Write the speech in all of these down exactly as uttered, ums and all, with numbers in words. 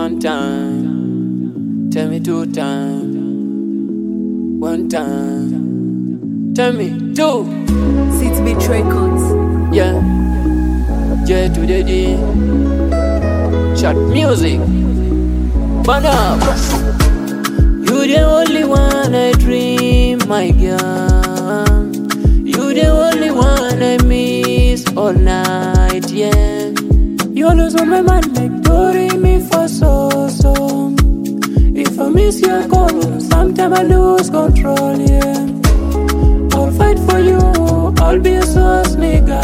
one time, tell me two times. One time, tell me two. Six Bit Records. Yeah, J to the D. Chat music. Burn up. You the only one I dream, my girl. You the only one I miss all night, yeah. You always on my mind like Dory me for so so. If I miss your call, sometimes I lose control, yeah. I'll fight for you, I'll be a sauce nigga,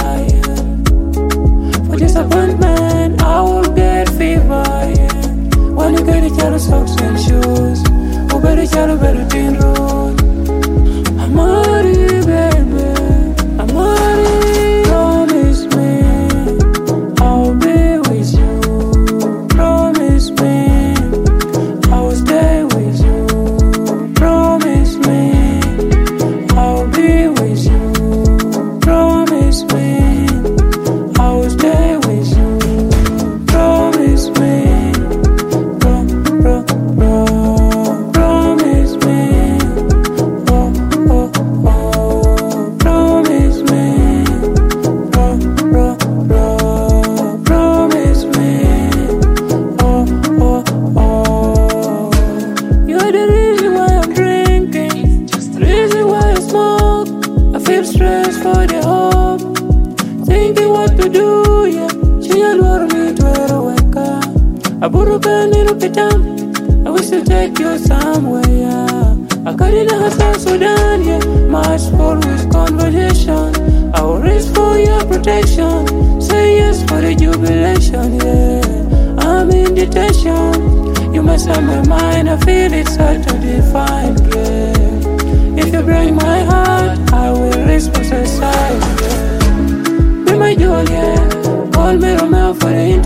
yeah. For disappointment, I will get fever, yeah. When you get each other socks and shoes, who better each other better than road. I'm ready, baby, I'm ready. Promise me, I'll be with you. Promise me, I'll stay with you. Promise me, I'll be with you. Promise me, I'll stay with you. Promise me, pro, pro, pro. Promise me, oh, oh, oh. Promise me, pro, pro, pro. Promise me, oh, oh, oh. You're the reason why I'm drinking, the reason why I smoke. I feel stressed for the hope, thinking what to do, yeah. She allowed me to wake up. I put a pen in a pitam. I wish to take you somewhere, yeah. I got in a South Sudan, yeah. Much full with conversation. I will risk for your protection. Say yes for the jubilation, yeah. I'm in detention. You mess up my mind, I feel it's hard to define, yeah. If you break my heart, I will risk for suicide, yeah. Be my Juliet, call me Romeo for the